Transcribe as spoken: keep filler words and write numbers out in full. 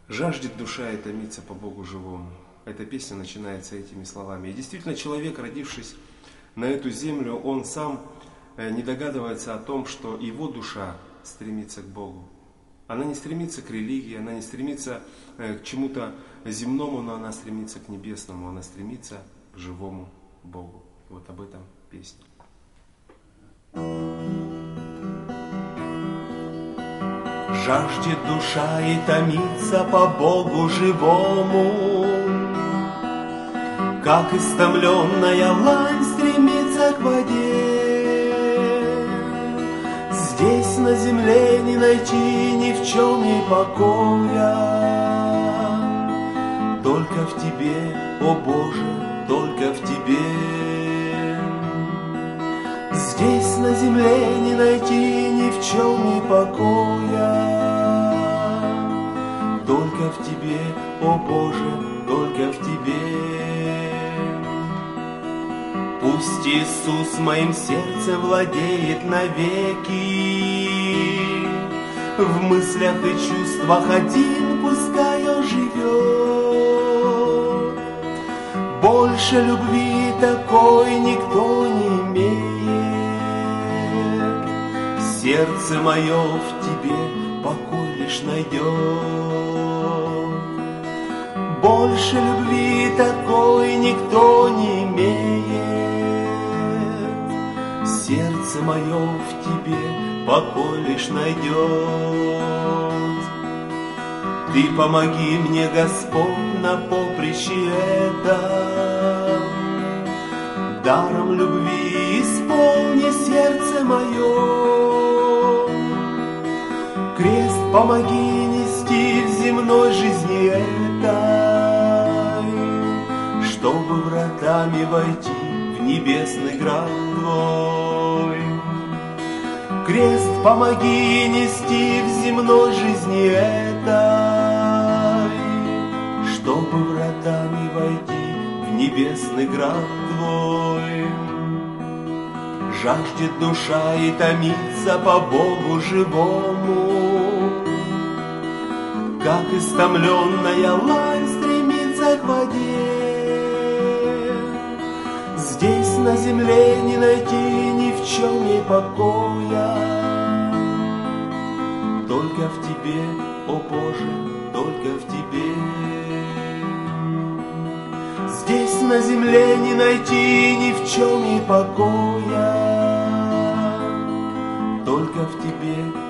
Жаждет душа и томится по Богу живому. Эта песня начинается этими словами. И действительно, человек, родившись на эту землю, он сам не догадывается о том, что его душа стремится к Богу. Она не стремится к религии, она не стремится к чему-то земному, но она стремится к небесному, она стремится к живому Богу. Вот об этом песня. Жаждет душа и томится по Богу живому, как истомленная лань стремится к воде. Здесь на земле не найти ни в чем ей покоя, только в Тебе, о Боже, только в Тебе. Здесь на земле не найти ни в чем ей покоя, только в Тебе, о Боже, только в Тебе. Пусть Иисус моим сердцем владеет навеки, в мыслях и чувствах один пускай он живет. Больше любви такой никто не имеет. Сердце мое в Тебе покой лишь найдет. Больше любви такой никто не имеет. Сердце мое в Тебе покой лишь найдет. Ты помоги мне, Господь, на поприще этом, даром любви исполни сердце мое. Крест помоги нести в земной жизни этой, чтобы вратами войти в небесный град Твой. Крест помоги нести в земной жизни этой, чтобы вратами войти в небесный град Твой. Жаждет душа и томится по Богу живому, как истомленная лань стремится к воде. Здесь на земле не найти ни в чем ей покоя, только в Тебе, о Боже, только в Тебе. Здесь на земле не найти ни в чем ей покоя, только в Тебе,